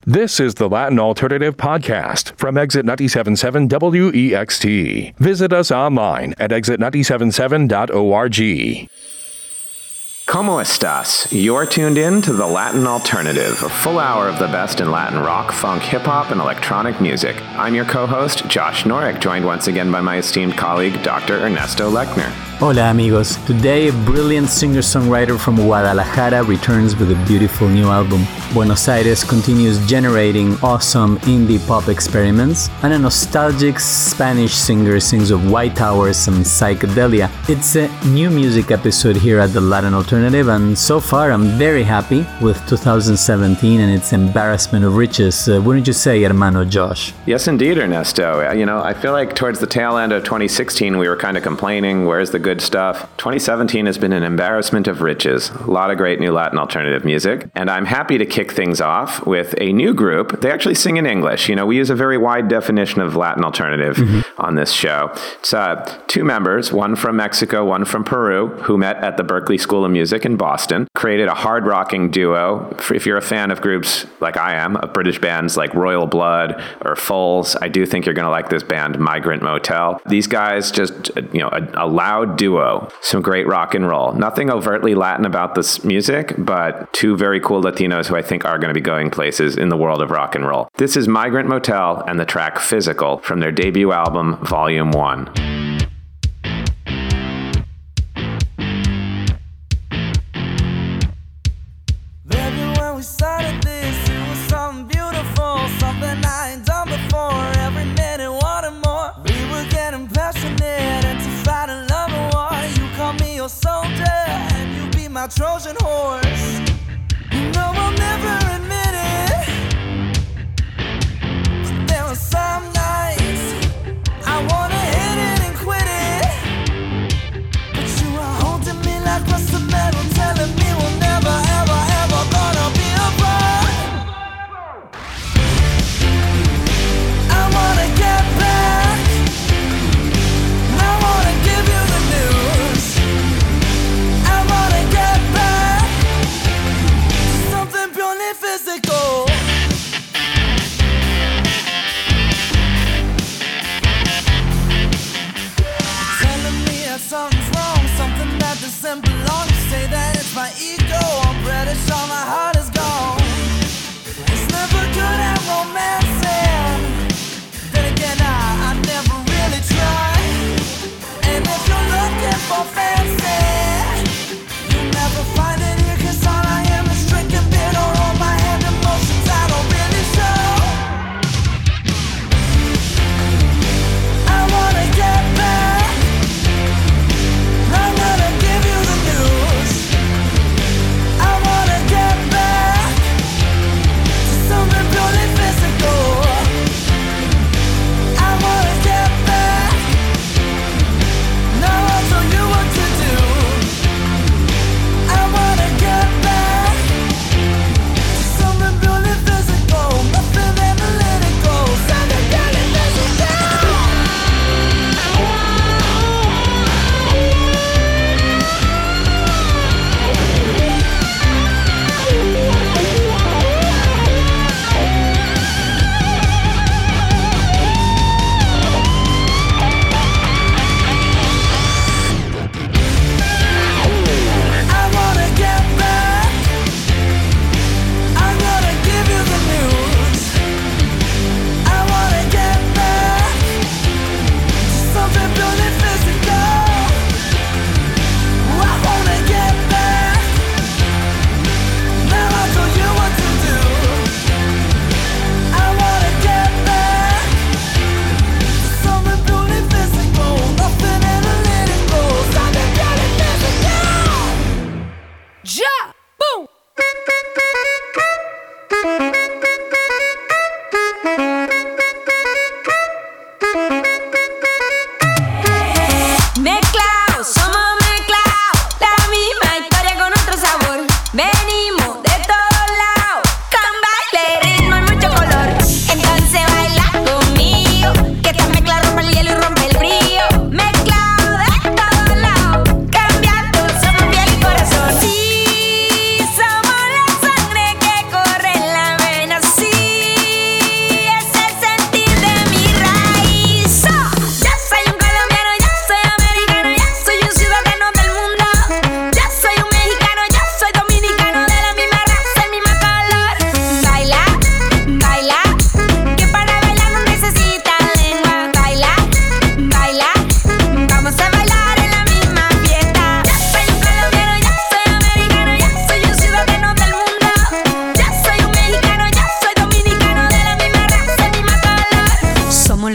This is the Latin Alternative Podcast from Exit 97.7 WEXT. Visit us online at exit977.org. Como estas? You're tuned in to The Latin Alternative, a full hour of the best in Latin rock, funk, hip-hop, and electronic music. I'm your co-host, Josh Norek, joined once again by my esteemed colleague, Dr. Ernesto Lechner. Hola amigos. Today, a brilliant singer-songwriter from Guadalajara returns with a beautiful new album. Buenos Aires continues generating awesome indie pop experiments, and a nostalgic Spanish singer sings of white towers and psychedelia. It's a new music episode here at the Latin Alternative, and so far I'm very happy with 2017 and its embarrassment of riches. Wouldn't you say, hermano Josh? Yes, indeed, Ernesto. I feel like towards the tail end of 2016, we were kind of complaining, where's the good stuff? 2017 has been an embarrassment of riches. A lot of great new Latin alternative music. And I'm happy to kick things off with a new group. They actually sing in English. We use a very wide definition of Latin alternative on this show. It's two members, one from Mexico, one from Peru, who met at the Berklee School of Music in Boston, created a hard-rocking duo. If you're a fan of groups like I am, of British bands like Royal Blood or Foals, I do think you're going to like this band, Migrant Motel. These guys just, a loud duo, some great rock and roll. Nothing overtly Latin about this music, but two very cool Latinos who I think are going to be going places in the world of rock and roll. This is Migrant Motel and the track Physical from their debut album, Volume 1. My Trojan horse. I'll never admit it, but there are some nights I wanna hit it and quit it, but you are holding me like rusted metal, telling me we'll never, ever, ever gonna be apart. I wanna get back, I wanna give you the news. I wanna get back to something purely physical.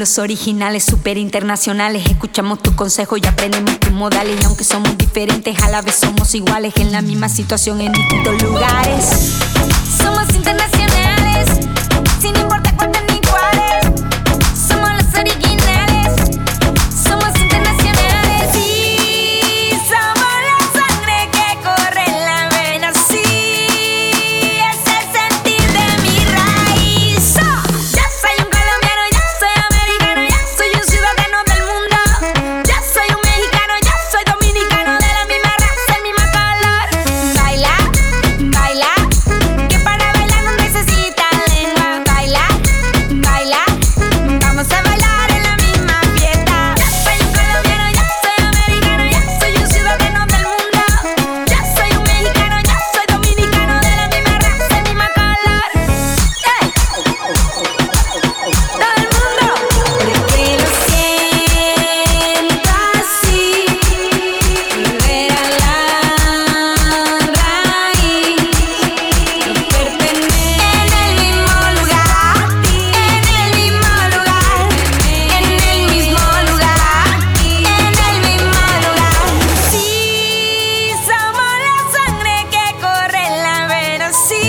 los originales, super internacionales. Escuchamos tus consejos y aprendemos tus modales. Y aunque somos diferentes, a la vez somos iguales. En la misma situación, en distintos lugares. Somos internacionales, sin importar cuántos ni cuáles. Somos los originales, somos internacionales. Sí, somos la sangre que corre en la vena. Sí, es el sentir de mi raíz. Ya soy un colombiano, ya soy americano, ya soy un ciudadano del mundo. Ya soy un mexicano, ya soy dominicano, de la misma raza, el mismo color. Baila, baila, que para bailar no necesita lengua. Baila, baila, vamos a bailar en la misma fiesta. Ya soy un colombiano, ya soy americano, ya soy un ciudadano del mundo. Ya soy un mexicano, ya soy dominicano, de la misma raza, el mismo color. ¡Ey! Todo el mundo, porque lo siento así, volver a la raíz, pertenecer en el mismo lugar, en el mismo lugar, en el mismo lugar, en el mismo lugar. Sí, somos la sangre que corre en la vena. Sí,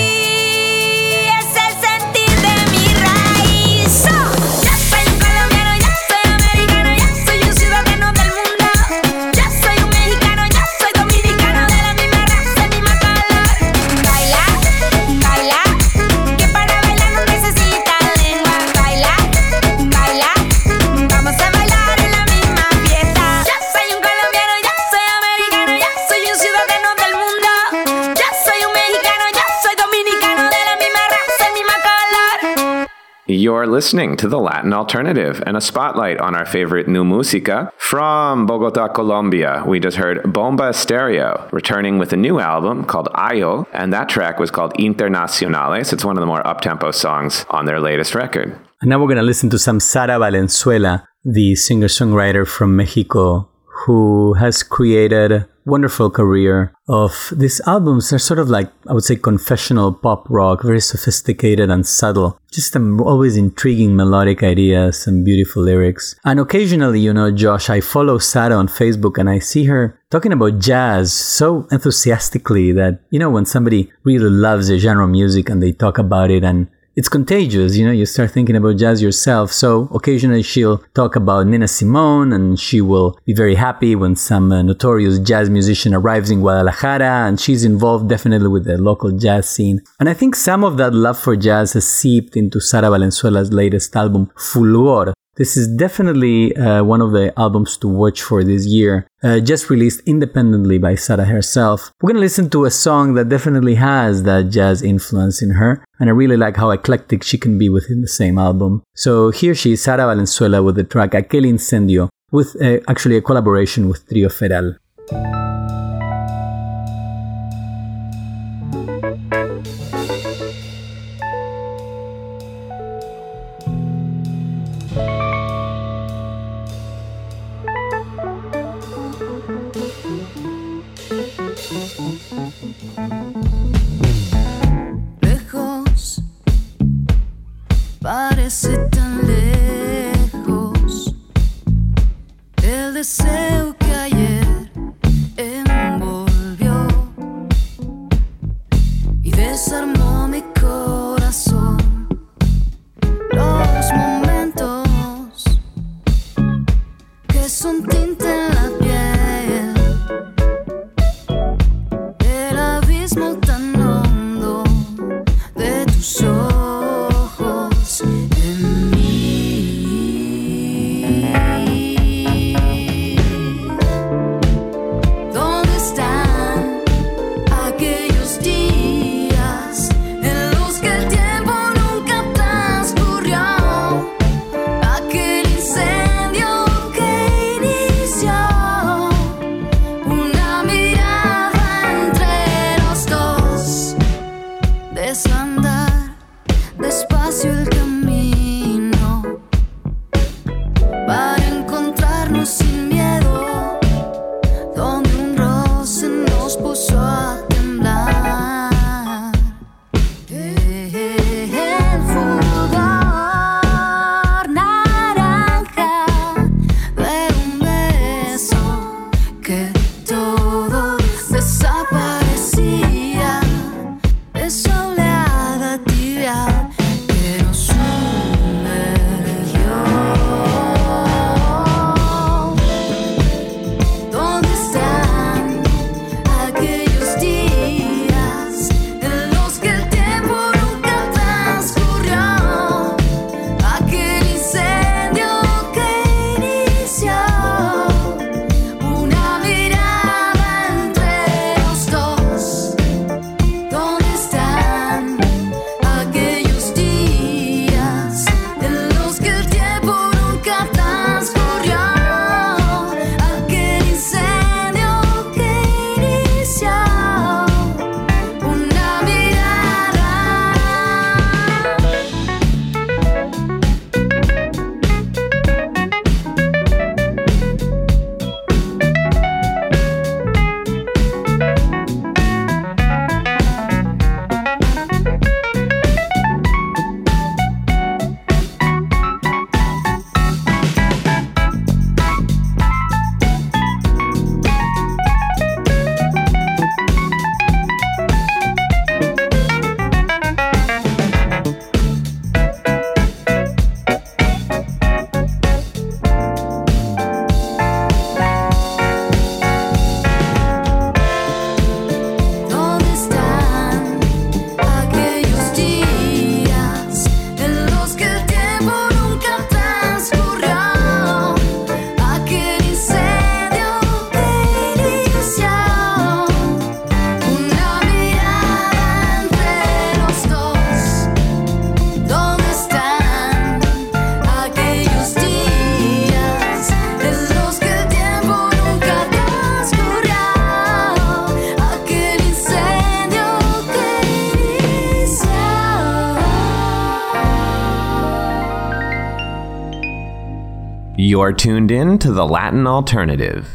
es el sentir de mi raíz. Ya soy un colombiano, ya soy americano, ya soy un ciudadano del mundo. Ya soy un mexicano, ya soy dominicano, de la misma raza, el mismo color. Baila, baila, que para bailar no necesita lengua. Baila, baila, vamos a bailar en la misma fiesta. Ya soy un colombiano, ya soy americano, ya soy un ciudadano del mundo. Ya soy un mexicano, ya soy dominicano, de la misma raza, el mismo color. You're listening to The Latin Alternative and a spotlight on our favorite new música. From Bogota, Colombia, we just heard Bomba Estéreo, returning with a new album called Ayo, and that track was called Internacionales. It's one of the more up-tempo songs on their latest record. And now we're going to listen to some Sara Valenzuela, the singer-songwriter from Mexico, who has created a wonderful career of these albums. They're sort of like, I would say, confessional pop rock, very sophisticated and subtle. Just some always intriguing melodic ideas and beautiful lyrics. And occasionally, you know, Josh, I follow Sara on Facebook and I see her talking about jazz so enthusiastically that, you know, when somebody really loves a genre of music and they talk about it and it's contagious, you know, you start thinking about jazz yourself. So occasionally she'll talk about Nina Simone and she will be very happy when some notorious jazz musician arrives in Guadalajara, and she's involved definitely with the local jazz scene. And I think some of that love for jazz has seeped into Sara Valenzuela's latest album, Fulgor. This is definitely one of the albums to watch for this year, just released independently by Sara herself. We're going to listen to a song that definitely has that jazz influence in her, and I really like how eclectic she can be within the same album. So here she is, Sara Valenzuela, with the track Aquel Incendio, with actually a collaboration with Trio Feral. Lejos, parece tan lejos el deseo que ayer envolvió y desarmó mi corazón. Los momentos que son tinta en la piel, el abismo tan hondo de tus ojos en mí. You're tuned in to the Latin Alternative.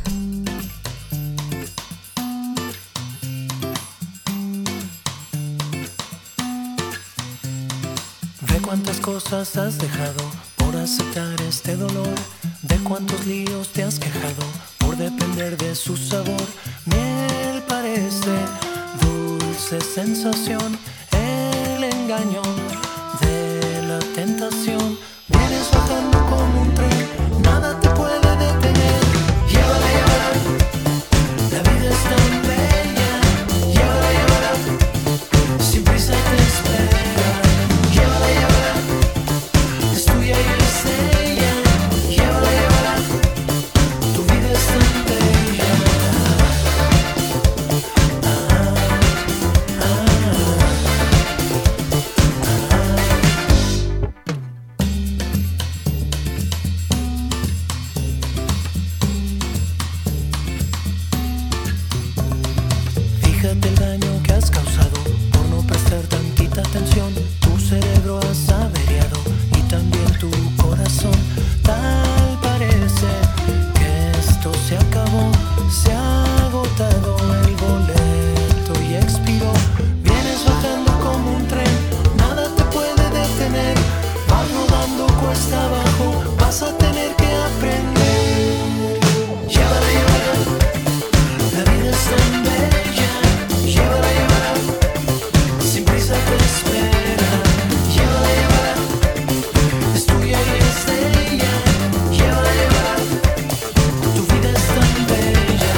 De cuántas cosas has dejado por aceptar este dolor, de cuántos líos te has quejado por depender de su sabor. Miel parece dulce sensación, el engaño de la tentación. Vienes bajando como un tren, nada te puede detener. Llévala, llévala, la vida es tan bella. Llévala, llévala, sin prisa te espera. Llévala, llévala, es tuya y es ella. Llévala, llévala, tu vida es tan bella. Fíjate el daño que has causado por no prestar tantita atención. Tu cerebro has averiado y también tu corazón. Tal parece que esto se acabó, se ha agotado el boleto y expiró. Vienes bajando como un tren, nada te puede detener. Vas rodando cuesta abajo, vas a tener que aprender. Llévala, llévala, la vida es tan bella. Llévala, llévala, sin prisa te espera. Llévala, llévala, es tuya y es de ella. Llévala, llévala, tu vida es tan bella.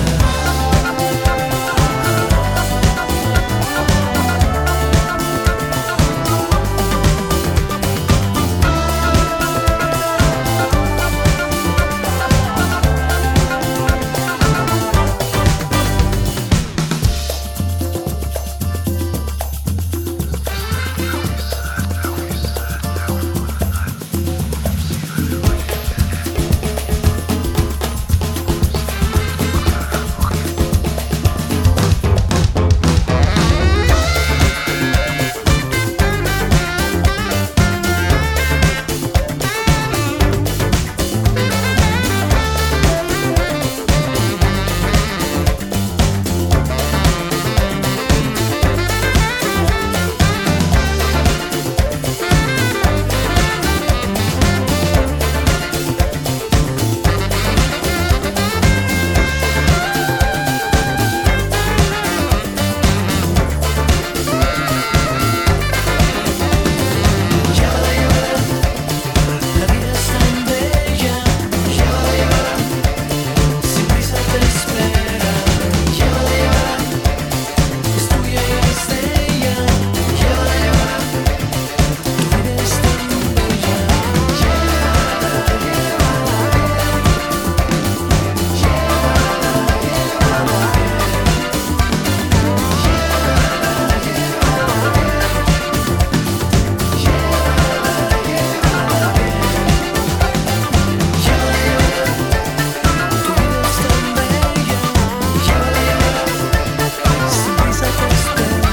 La vida es tan bella. Llévala, llévala, sin prisa te espera. Llévala, llévala, es tuya y es de ella. Llévala, llévala, tu vida es tan bella. Tu vida es tan bella. Llévala, llévala, sin prisa te espera.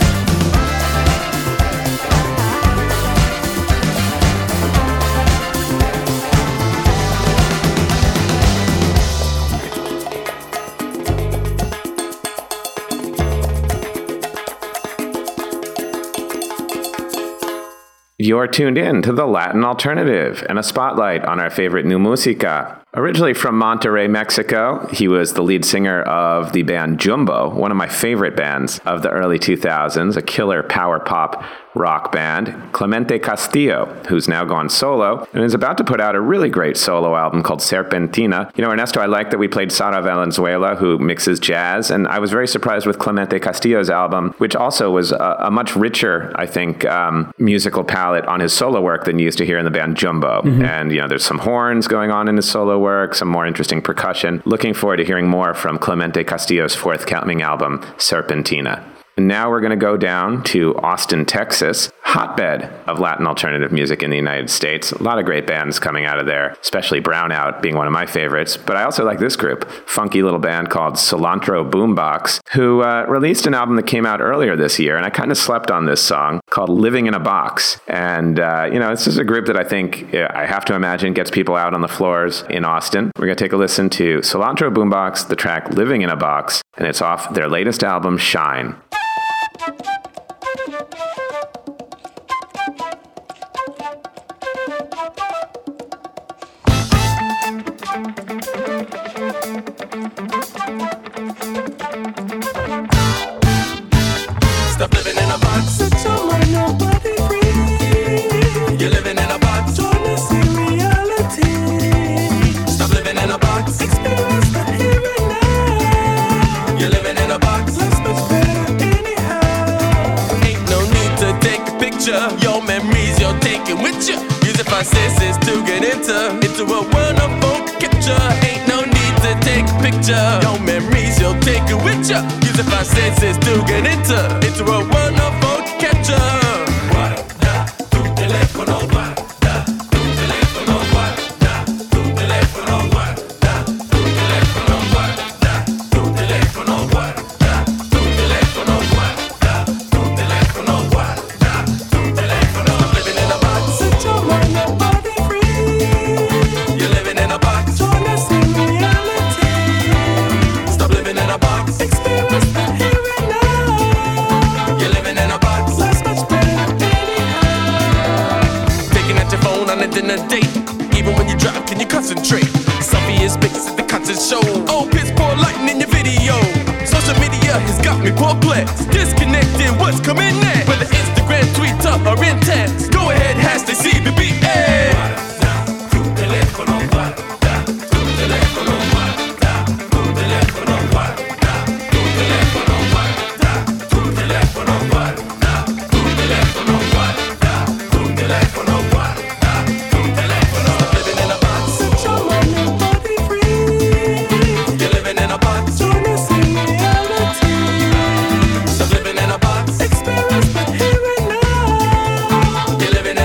You're tuned in to the Latin Alternative and a spotlight on our favorite new música. Originally from Monterrey, Mexico, he was the lead singer of the band Jumbo, one of my favorite bands of the early 2000s, a killer power pop rock band. Clemente Castillo, who's now gone solo and is about to put out a really great solo album called Serpentina. You know, Ernesto, I like that we played Sara Valenzuela, who mixes jazz, and I was very surprised with Clemente Castillo's album, which also was a much richer, I think, musical palette on his solo work than you used to hear in the band Jumbo. And, you know, there's some horns going on in his solo work, some more interesting percussion. Looking forward to hearing more from Clemente Castillo's forthcoming album, Serpentina. And now we're going to go down to Austin, Texas, hotbed of Latin alternative music in the United States. A lot of great bands coming out of there, especially Brownout being one of my favorites. But I also like this group, funky little band called Cilantro Boombox, who released an album that came out earlier this year. And I kind of slept on this song called Living in a Box. And, this is a group that I think I have to imagine gets people out on the floors in Austin. We're going to take a listen to Cilantro Boombox, the track Living in a Box, and it's off their latest album, Shine. Stop living in a box. Set your mind, nobody free. You're living in a box. Trying to see reality. Stop living in a box. Experience the here and now. You're living in a box. Life's much better anyhow. Ain't no need to take a picture. Your memories you're taking with you. Use it for senses to get into a world of folk capture. Ain't no need to take a picture. Your memories you're taking with you. Use it for senses to get into a world of folk capture. Guarda tu telefono, guarda tu telefono, guarda tu telefono, guarda tu telefono, guarda tu telefono, guarda tu telefono, guarda tu telefono, guarda tu telefono. Living in a box. Set your mind, nobody free. You're living in a box. Trying to see reality. Stop living in a box. Experience the here and now. You're living in a box. Life's much better anyhow. Taking out your phone on a dinner date. Even when you drive, can you concentrate? Selfie is pics at the concert show. Oh, piss poor lighting in your video. Social media has got me perplexed. Disconnected, what's coming next? Whether Instagram, Twitter, or intense. Go ahead, hashtag CBBA. Guarda tu telefono, guarda tu telefono, guarda tu telefono, guarda tu telefono, guarda tu telefono, guarda tu telefono, guarda tu telefono, guarda tu telefono. Stop living in a box. Set your mind, nobody free. You're living in a box. Trying to see reality. Stop living in a box. Experience the here and now. You're living in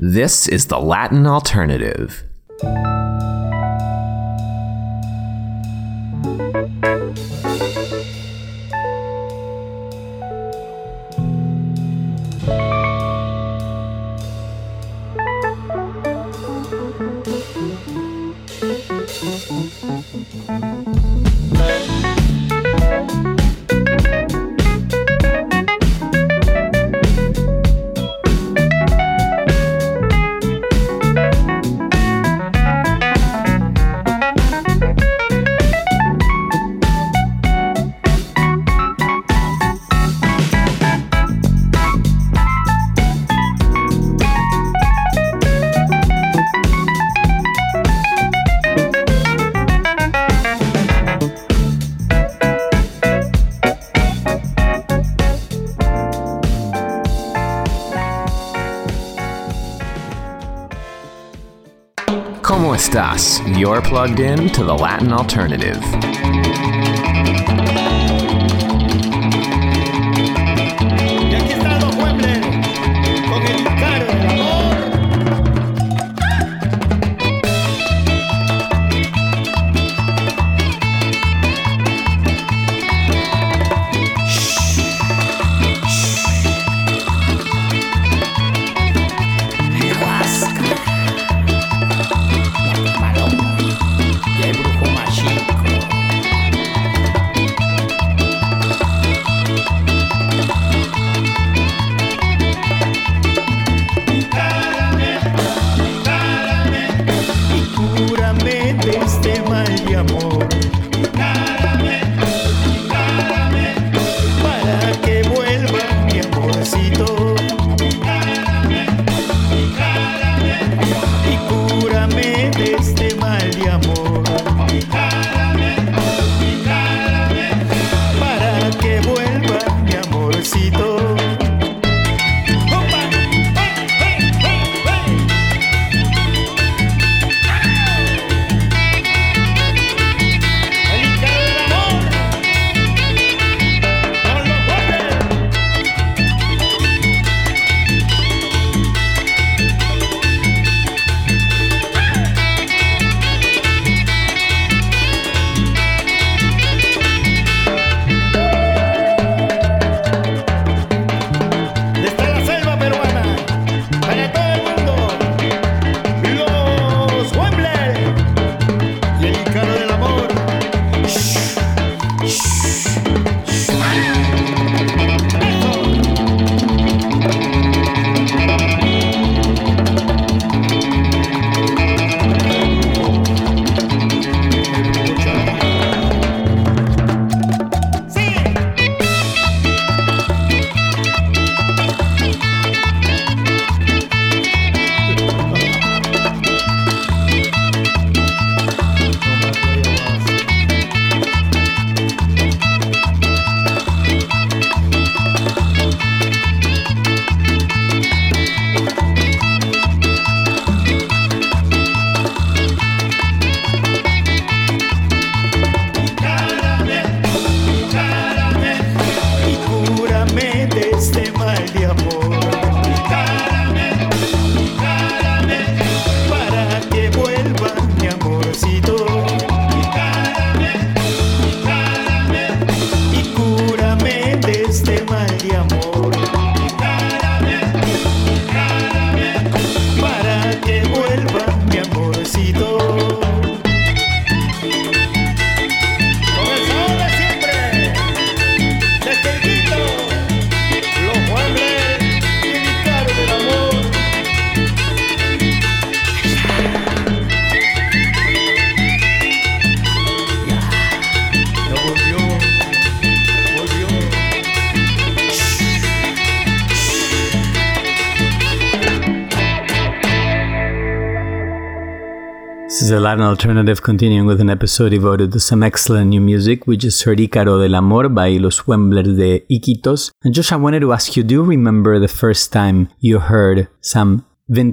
This is the Latin Alternative. ¿Cómo estás? You're plugged in to the Latin Alternative. Y aquí están los Wembler con el caro del amor. This is the Latin Alternative, continuing with an episode devoted to some excellent new music. We just heard Ícaro del Amor by Los Wemblers de Iquitos. And Josh, I wanted to ask you, do you remember the first time you heard some vintage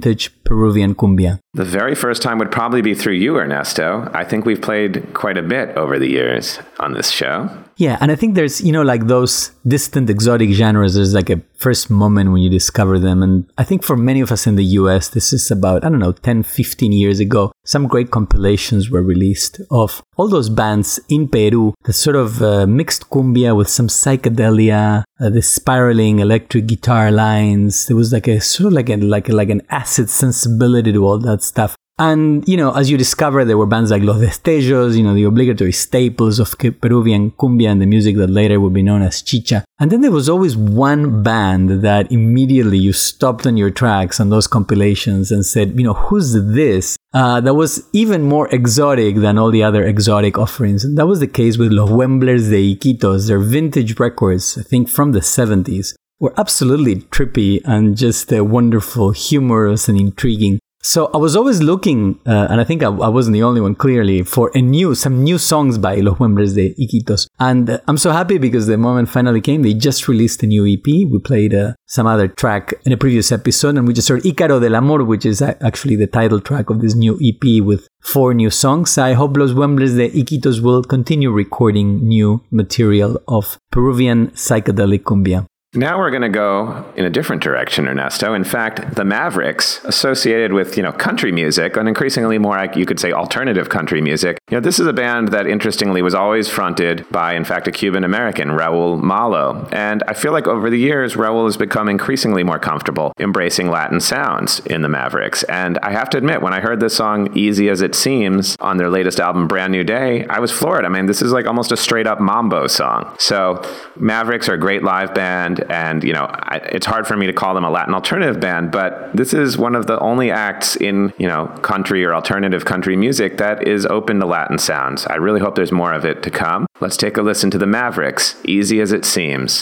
Peruvian cumbia? The very first time would probably be through you, Ernesto. I think we've played quite a bit over the years on this show. Yeah, and I think there's, like those distant exotic genres, there's like a first moment when you discover them. And I think for many of us in the US, this is about, 10, 15 years ago, some great compilations were released of all those bands in Peru that sort of mixed cumbia with some psychedelia, the spiraling electric guitar lines. There was like a sort of like an acid sensibility to all that stuff. And, as you discover, there were bands like Los Destellos, the obligatory staples of Peruvian cumbia and the music that later would be known as chicha. And then there was always one band that immediately you stopped on your tracks on those compilations and said, who's this? That was even more exotic than all the other exotic offerings. And that was the case with Los Wemblers de Iquitos. Their vintage records, I think from the 70s, were absolutely trippy and just wonderful, humorous and intriguing. So I was always looking, and I think I wasn't the only one, clearly, for some new songs by Los Wemblers de Iquitos. And I'm so happy because the moment finally came. They just released a new EP. We played some other track in a previous episode, and we just heard Ícaro del Amor, which is actually the title track of this new EP with 4 new songs. I hope Los Wemblers de Iquitos will continue recording new material of Peruvian psychedelic cumbia. Now we're going to go in a different direction, Ernesto. In fact, the Mavericks, associated with, country music, and increasingly more, you could say, alternative country music. This is a band that, interestingly, was always fronted by, in fact, a Cuban-American, Raul Malo. And I feel like over the years, Raul has become increasingly more comfortable embracing Latin sounds in the Mavericks. And I have to admit, when I heard this song, Easy As It Seems, on their latest album, Brand New Day, I was floored. I mean, this is like almost a straight-up mambo song. So Mavericks are a great live band. And, it's hard for me to call them a Latin alternative band, but this is one of the only acts in, country or alternative country music that is open to Latin sounds. I really hope there's more of it to come. Let's take a listen to the Mavericks, Easy As It Seems.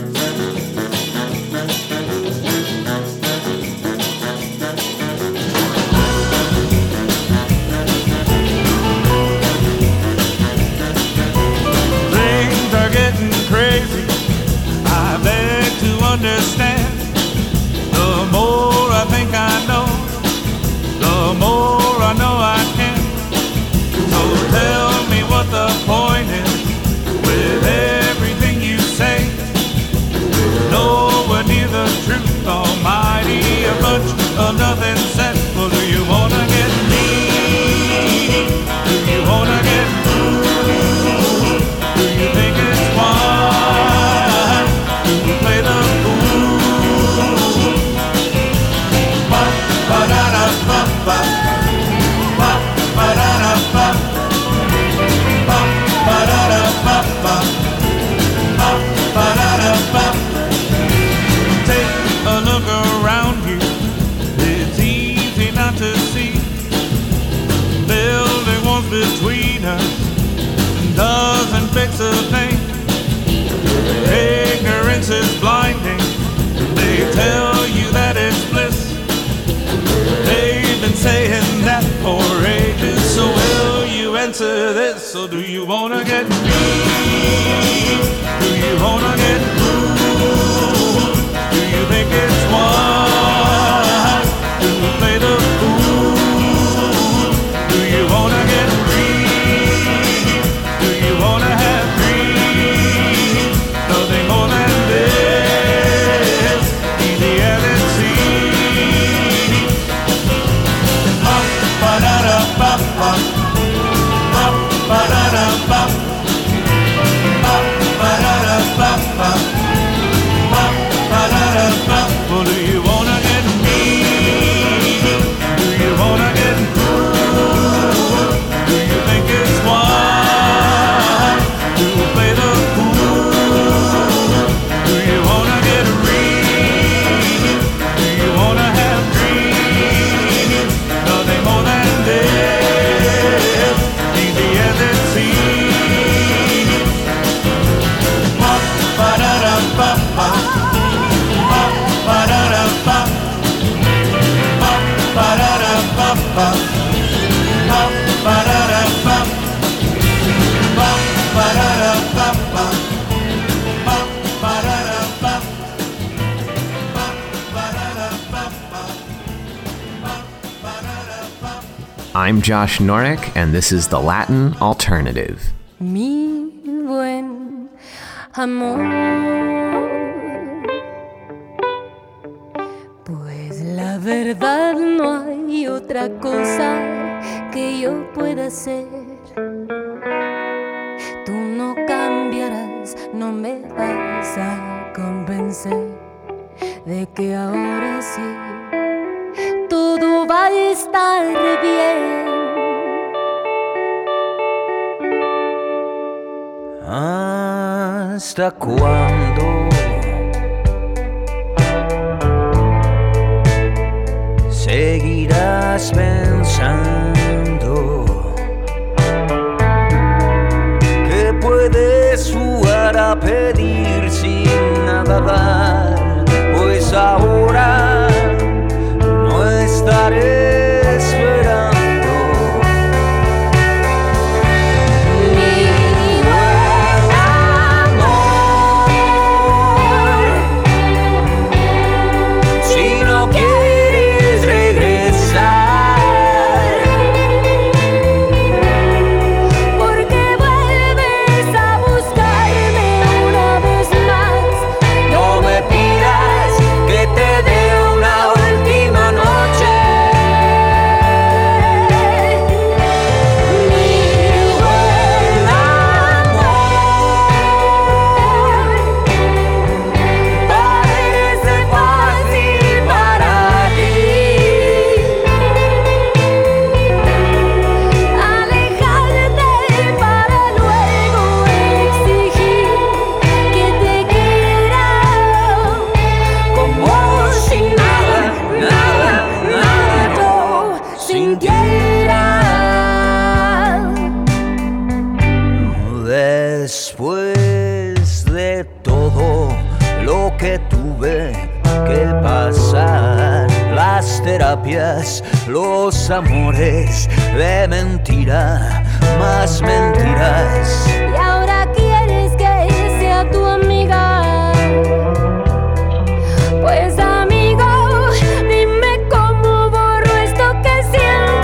Things are getting crazy. I beg to understand. The more I think I know, the more I know I can. So tell me what the point is with everything you say. Nowhere near the truth, almighty, a bunch of nothing said. Well, do you wanna get me? Do you wanna get fooled? Do you think it's fun? Do you play the fool? Ba-ba-da-da-ba-ba. Ba-ba-da-da-ba. Ba-ba-da-da-ba-ba. Ba-ba-da-da-ba. Take a look around you. It's easy not to see. Building walls between us doesn't fix a thing. Ignorance is blinding. They tell you that it's bliss. They've been saying that for ages. So will you answer this? So do you wanna get me? Do you wanna get fooled? Do you think it's one? Do we play the fool? Do you wanna get free? Do you wanna have free? Nothing more than this, easy as it seems. Ba-ba-da-da-ba-ba. Ba-ba-da-da-ba. Ba-ba-da-da-ba-ba. I'm Josh Norick, and this is The Latin Alternative. Mi buen amor, pues la verdad no hay otra cosa que yo pueda hacer. Tú no cambiarás, no me vas a convencer de que ahora sí todo va a estar bien. ¿Hasta cuándo seguirás pensando que puedes jugar a pedir sin nada dar? Pues ahora no estaré esperando. Después de todo lo que tuve que pasar, las terapias, los amores de mentira, más mentiras. Y ahora quieres que sea tu amiga. Pues amigo, dime cómo borro esto que siento.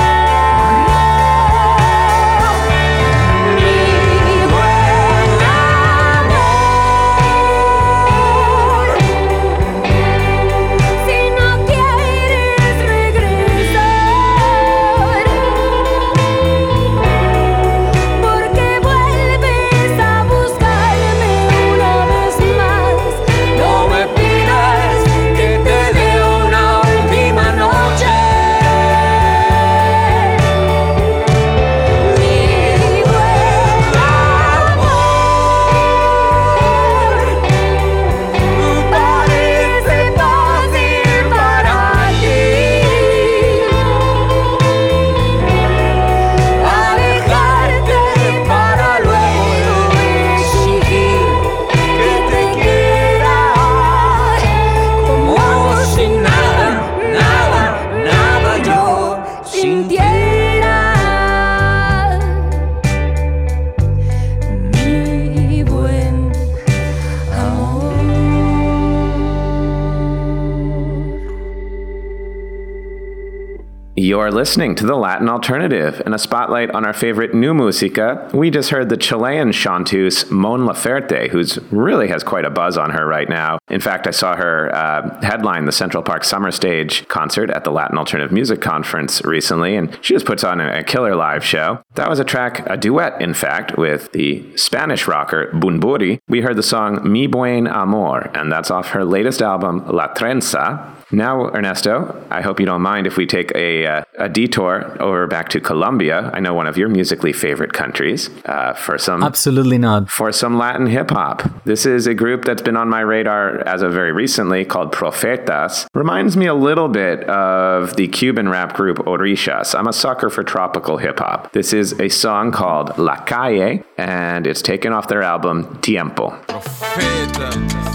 You're listening to The Latin Alternative, and a spotlight on our favorite new música. We just heard the Chilean chanteuse Mon Laferte, who's really has quite a buzz on her right now. In fact, I saw her headline the Central Park Summer Stage concert at the Latin Alternative Music Conference recently, and she just puts on a killer live show. That was a track, a duet, in fact, with the Spanish rocker Bunbury. We heard the song Mi Buen Amor, and that's off her latest album, La Trenza. Now, Ernesto, I hope you don't mind if we take a detour over back to Colombia. I know one of your musically favorite countries. Absolutely not. For some Latin hip-hop. This is a group that's been on my radar as of very recently called Profetas. Reminds me a little bit of the Cuban rap group Orishas. I'm a sucker for tropical hip-hop. This is a song called La Calle, and it's taken off their album Tiempo. Profetas.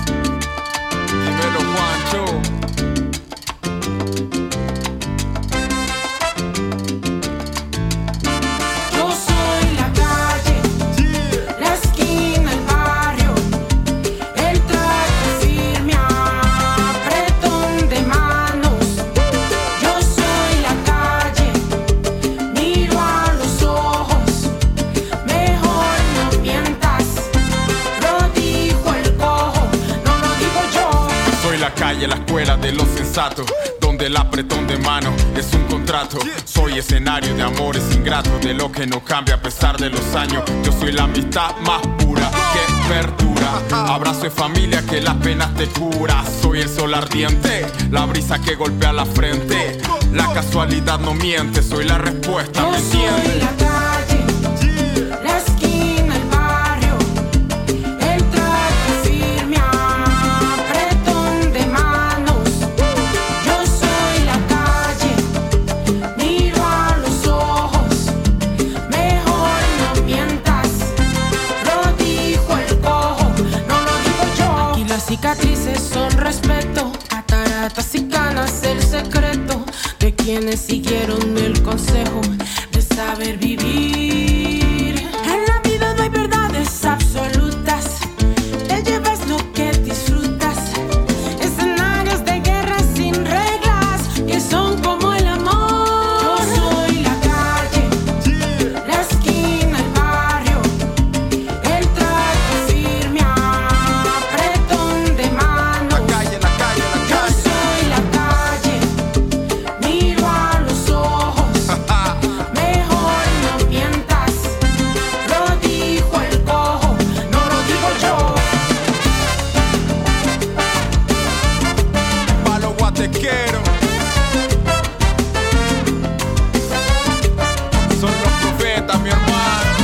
Dímelo, Juancho. calle, la escuela de los sensatos, donde el apretón de mano es un contrato. Soy escenario de amores ingratos, de lo que no cambia a pesar de los años. Yo soy la amistad más pura que perdura. Abrazo de familia que las penas te cura. Soy el sol ardiente, la brisa que golpea la frente. La casualidad no miente, soy la respuesta, ¿me entiendes? Soy la calle, la esquina, el barrio, el trato firme, apretón de manos. Yo soy la calle, miro a los ojos, mejor no mientas. Lo dijo el cojo, no lo digo yo. Aquí las cicatrices son respeto, cataratas y canas el secreto de quienes siguieron el consejo de saber vivir. En la vida no hay verdades absolutas, te llevas lo que disfrutas. Escenarios de guerra sin reglas que son como el amor. Yo soy la calle, la esquina, el barrio, el trato firme, apretón de manos. La calle, la calle, la Yo calle. soy la calle, miro a los ojos, mejor no mientas. Lo dijo el cojo, no lo digo yo. Pa' los guatequeros. Son los profetas, mi hermano.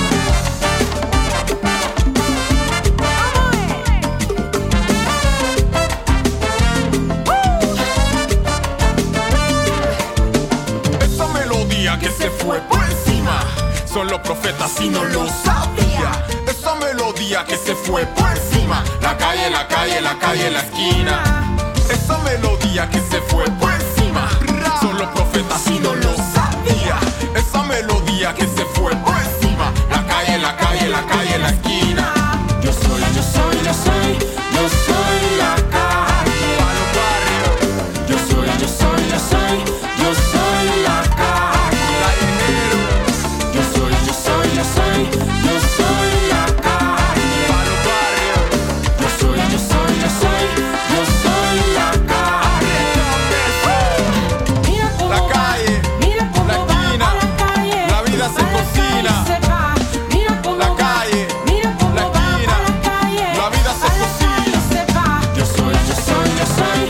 Esa melodía que se fue por encima. Son los profetas y no lo sabía. Esa melodía que se fue por encima. La calle, la calle, la calle, la esquina. Esa melodía que se fue por encima. Son los profetas y no lo sabía. Esa melodía que se fue por encima. La calle, la calle, la calle, la esquina. Yo soy, yo soy, yo soy, yo soy la calle. Pa' los barrios, Yo soy, yo soy, yo soy, yo soy la calle. callejeros, Yo soy, yo soy, yo soy, yo soy la calle. pa' los barrios. Yo soy, yo soy, yo soy, yo soy la calle. Mira cómo La va, calle, mira cómo la va esquina, a la calle. la vida se A la cocina. calle se va. Mira cómo La va, calle, mira cómo la va esquina, a la calle. la vida se A la cocina. calle se va. Yo soy, yo soy, yo soy.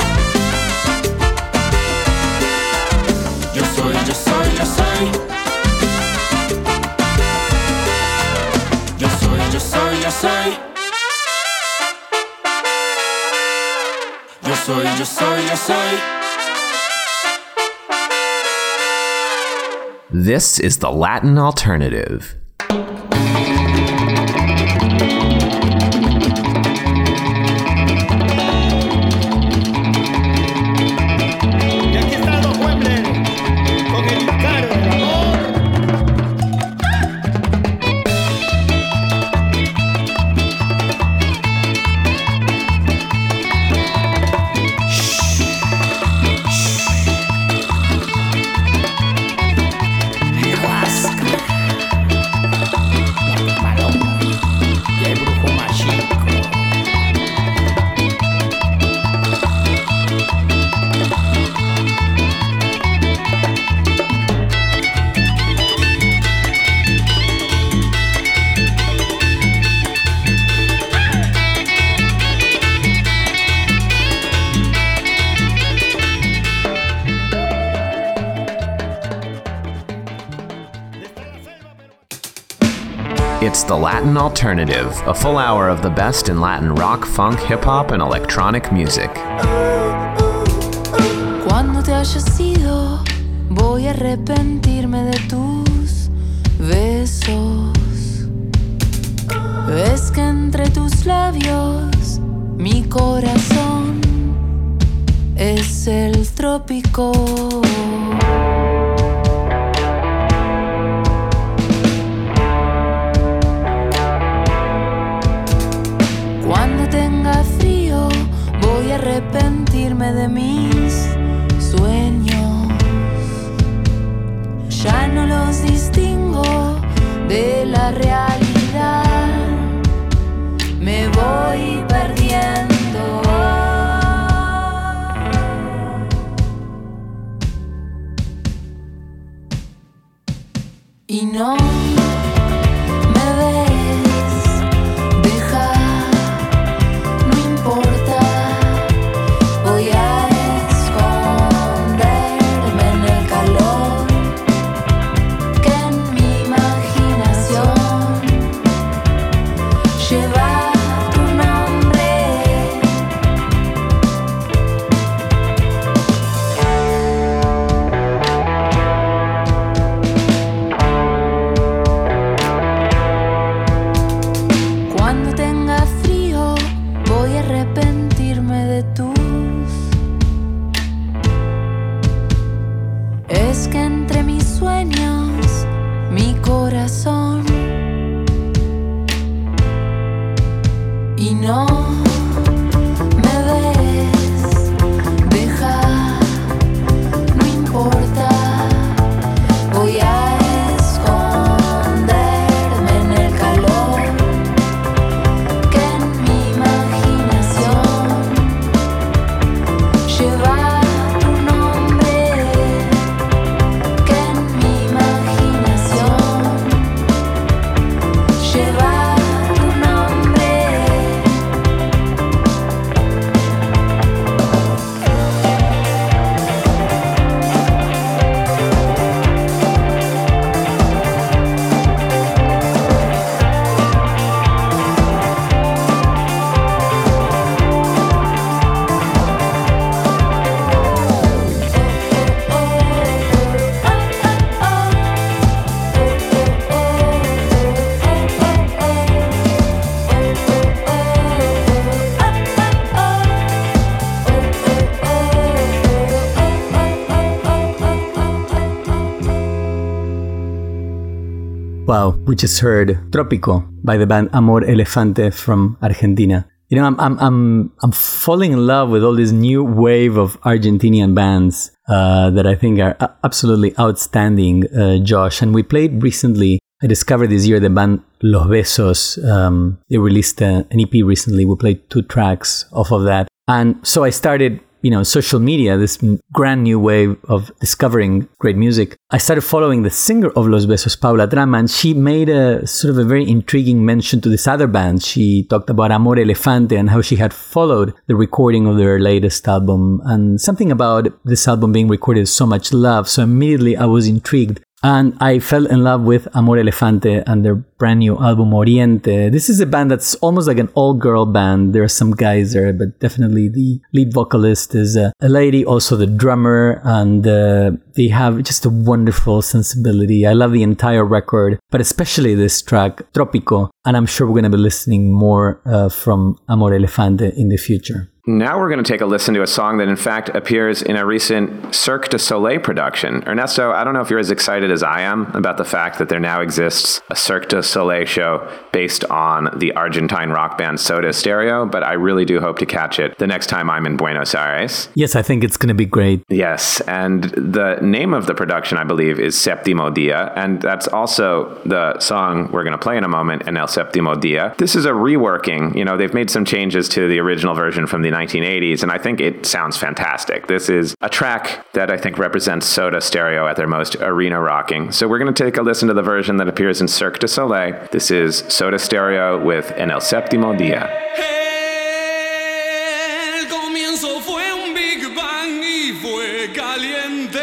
Yo soy, yo soy, yo soy. Yo soy, yo soy, yo soy. Yo soy, yo soy, yo soy. This is the Latin Alternative. Y aquí está Don Webler con el caro del amor. Y el brujo mágico. It's the Latin Alternative, a full hour of the best in Latin rock, funk, hip-hop, and electronic music. Cuando te hayas ido, voy a arrepentirme de tus besos. Ves que entre tus labios mi corazón es el trópico. Cuando tenga frío, voy a arrepentirme de mis sueños. Ya no los distingo de la realidad. Me voy perdiendo. y no me ves. Deja, no importa, voy a esconderme en el calor que en mi imaginación lleva tu nombre. Cuando tenga frío voy a arrepentirme de tus. Es que entre mis sueños, mi corazón y no me ves. Deja, no importa, voy a esconderme en el calor que en mi imaginación lleva tu nombre, que en mi imaginación lleva tu nombre. Wow, we just heard Trópico by the band Amor Elefante from Argentina. You know, I'm falling in love with all this new wave of Argentinian bands that I think are absolutely outstanding, Josh. And we played recently, I discovered this year the band Los Besos. They released an EP recently. We played 2 tracks off of that. And so I started, social media, this brand new wave of discovering great music. I started following the singer of Los Besos, Paula Trama, and she made a sort of a very intriguing mention to this other band. She talked about Amor Elefante and how she had followed the recording of their latest album and something about this album being recorded with so much love. So immediately I was intrigued. And I fell in love with Amor Elefante and their brand new album Oriente. This is a band that's almost like an all-girl band. There are some guys there, but definitely the lead vocalist is a lady, also the drummer, and they have just a wonderful sensibility. I love the entire record, but especially this track, Trópico, and I'm sure we're going to be listening more from Amor Elefante in the future. Now we're going to take a listen to a song that in fact appears in a recent Cirque du Soleil production. Ernesto, I don't know if you're as excited as I am about the fact that there now exists a Cirque du Soleil show based on the Argentine rock band Soda Stereo, but I really do hope to catch it the next time I'm in Buenos Aires. Yes, I think it's going to be great. Yes, and the name of the production, I believe, is Séptimo Dia, and that's also the song we're going to play in a moment, En el Séptimo Dia. This is a reworking. They've made some changes to the original version from the 1980s, and I think it sounds fantastic. This is a track that I think represents Soda Stereo at their most arena rocking. So we're going to take a listen to the version that appears in Cirque du Soleil. This is Soda Stereo with En el Séptimo Dia. El comienzo fue un Big Bang y fue caliente.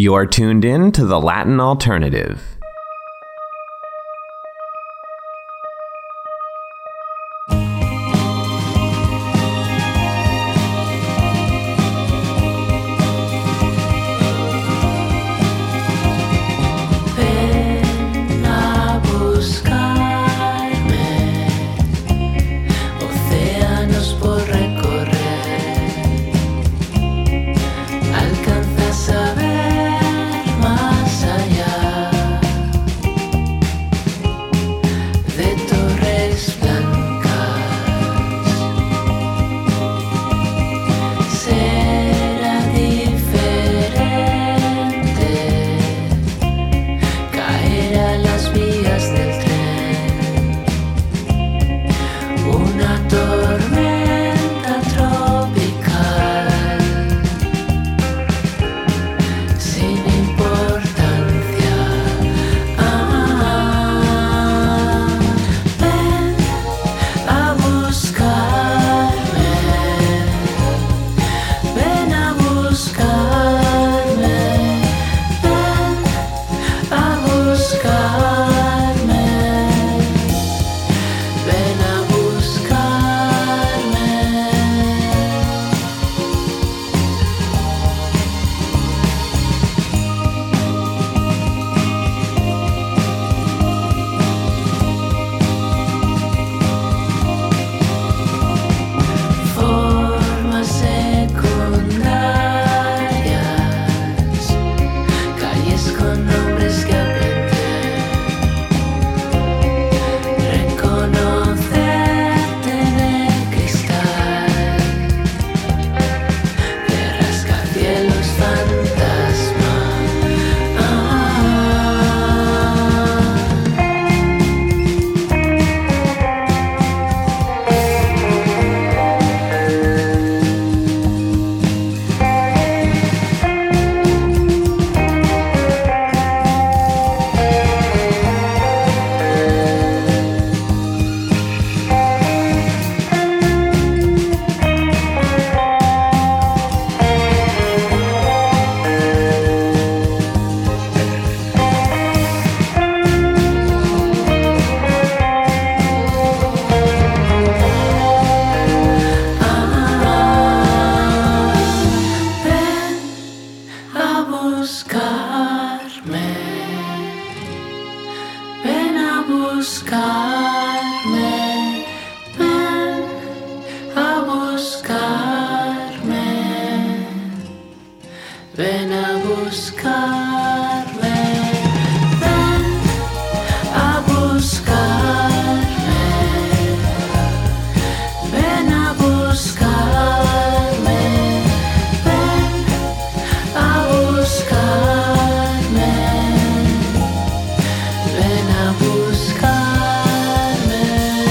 You're tuned in to the Latin Alternative. Ven a buscarme, océanos por recorrer, alcanzas a ver más allá de torres blancas. Será diferente caer a las vías del tren, una tormenta tropical sin importancia. Ven a buscarme, ven a buscarme, ven a buscarme, ven a buscarme. Formas secundarias, calles con nombres que aprender, reconocerte en el cristal de rascacielos fantasma. Ven a buscarme, ven a buscarme, ven a buscarme, ven a buscarme, ven a buscarme, ven a buscarme, ven a buscarme, ven a buscarme.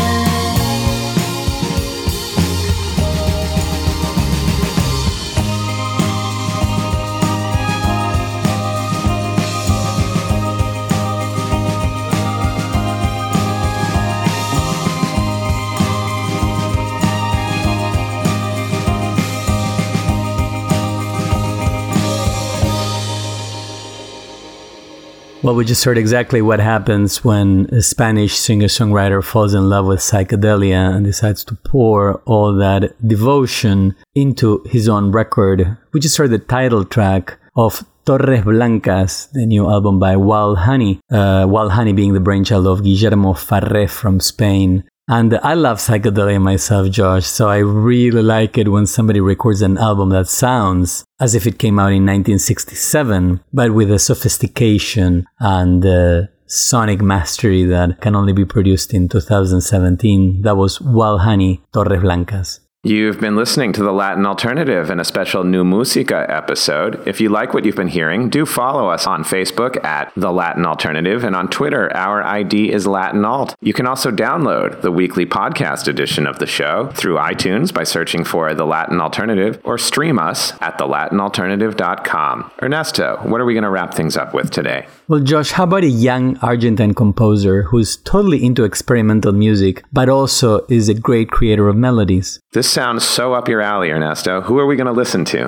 Well, we just heard exactly what happens when a Spanish singer-songwriter falls in love with psychedelia and decides to pour all that devotion into his own record. We just heard the title track of Torres Blancas, the new album by Wild Honey. Wild Honey being the brainchild of Guillermo Farré from Spain. And I love psychedelia myself, Josh, so I really like it when somebody records an album that sounds as if it came out in 1967, but with a sophistication and sonic mastery that can only be produced in 2017. That was Wild Honey, Torres Blancas. You've been listening to The Latin Alternative in a special New Musica episode. If you like what you've been hearing, do follow us on Facebook at The Latin Alternative, and on Twitter, our ID is Latin Alt. You can also download the weekly podcast edition of the show through iTunes by searching for The Latin Alternative, or stream us at thelatinalternative.com. Ernesto, what are we going to wrap things up with today? Well, Josh, how about a young Argentine composer who's totally into experimental music, but also is a great creator of melodies? This sounds so up your alley, Ernesto. Who are we going to listen to?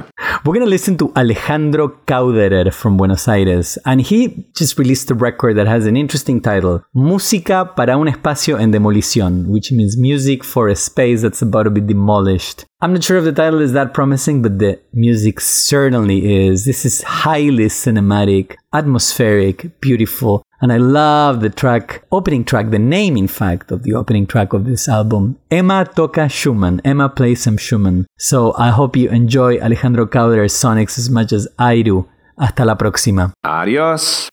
We're going to listen to Alejandro Kauderer from Buenos Aires, and he just released a record that has an interesting title, Música para un espacio en demolición, which means music for a space that's about to be demolished. I'm not sure if the title is that promising, but the music certainly is. This is highly cinematic, atmospheric, beautiful, and I love the opening track, the name, in fact, of the opening track of this album. Emma toca Schumann. Emma plays some Schumann. So I hope you enjoy Alejandro Kauderer's sonics as much as I do. Hasta la próxima. Adiós.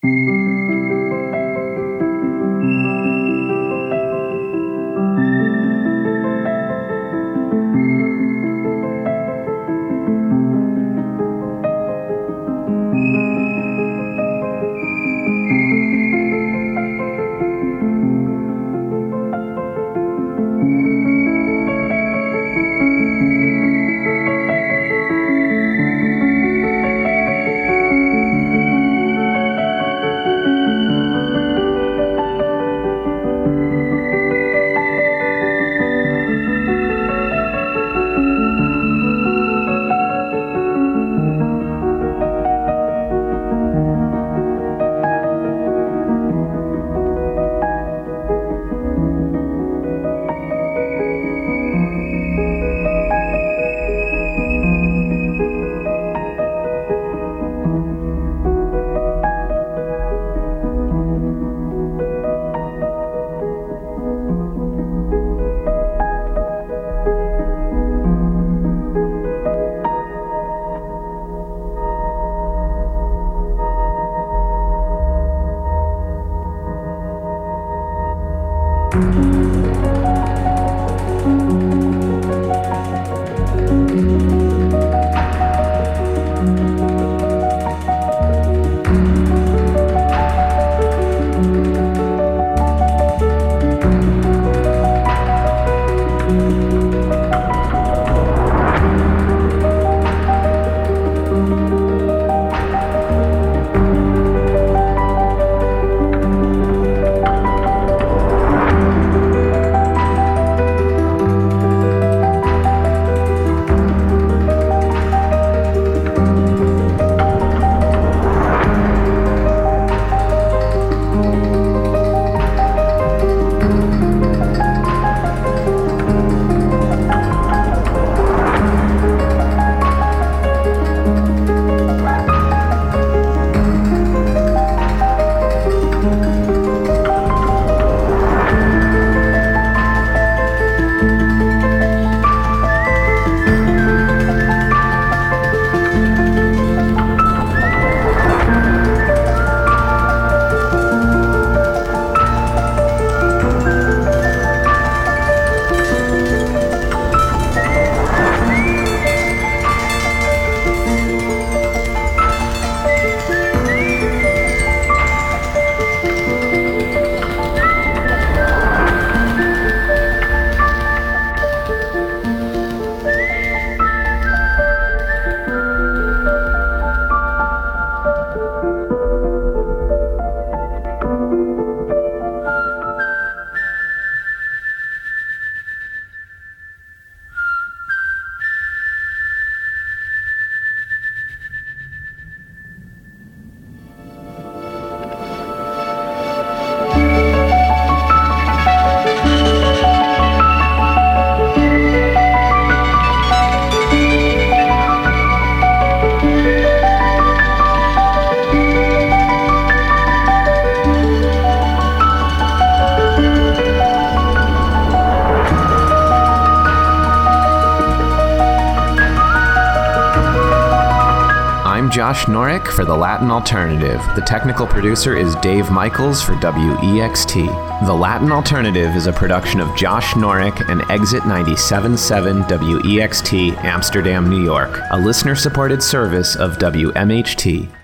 Josh Norick for The Latin Alternative. The technical producer is Dave Michaels for WEXT. The Latin Alternative is a production of Josh Norick and Exit 97.7 WEXT, Amsterdam, New York, a listener-supported service of WMHT.